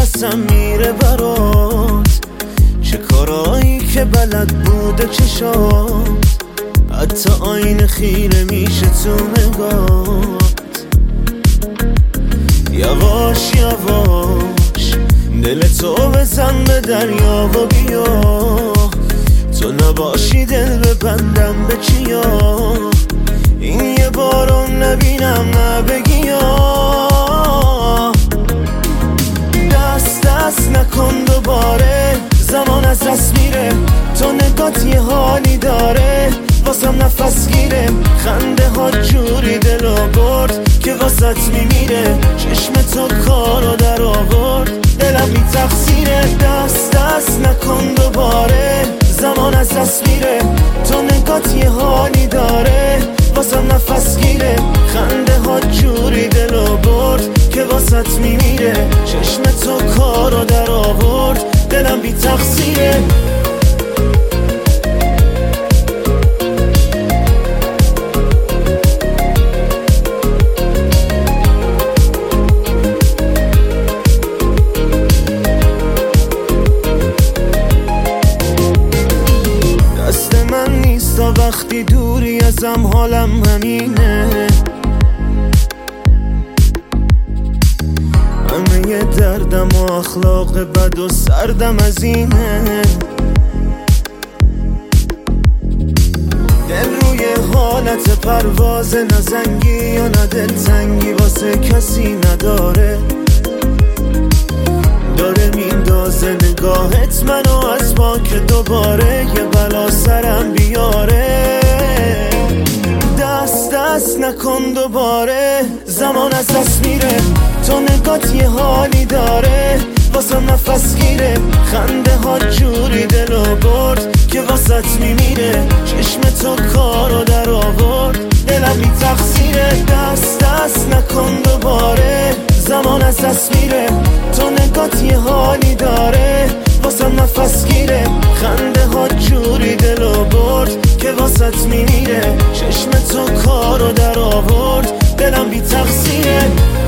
نفسم میره برات، چه کارایی که بلد بوده چشات، حتی آینه خیره میشه تو نگات. یواش یواش دل تو بزن به دریا و بیا، تو نباشی دل ببندم به چیا، این یه بارو نبینم نبگی یا. دست دست نکن دوباره، زمان از دست میره، تو نگات یه حالی داره، واسم نفس گیره، خنده ها جوری دلو برد که واسط میمیره، چشم تو کارو در آورد، دلم بی تقصیره. دست دست نکن دوباره، زمان از دست میره، تو نگات یه حالی داره، واسم نفس گیره، خنده ها جوری دلو برد که واسط میمیره، چشم تو کارو در آورد، دلم بی تقصیره. وقتی دوری ازم حالم همینه، همه دردم و اخلاق بد و سردم از اینه، دل روی حالت پرواز، نزنگی یا نه دلتنگی واسه کسی نداره، داره میندازه نگاهت منو از ما که دوباره یه بلا سرم بیاره. دست دست نکن دوباره، زمان از دست میره، تو نگات یه حالی داره، واسم نفس گیره، خنده ها جوری دلو برد که واسط میمیره، چشم تو کارو در آورد، دلم بی تقصیره. دست دست نکن دوباره، زمان از دست میره، تو نگات یه حالی داره، واسم نفس گیره، خنده ها جوری دلو برد که واسط میمیره، چشم تو کارو در آورد، دلم بی تقصیره.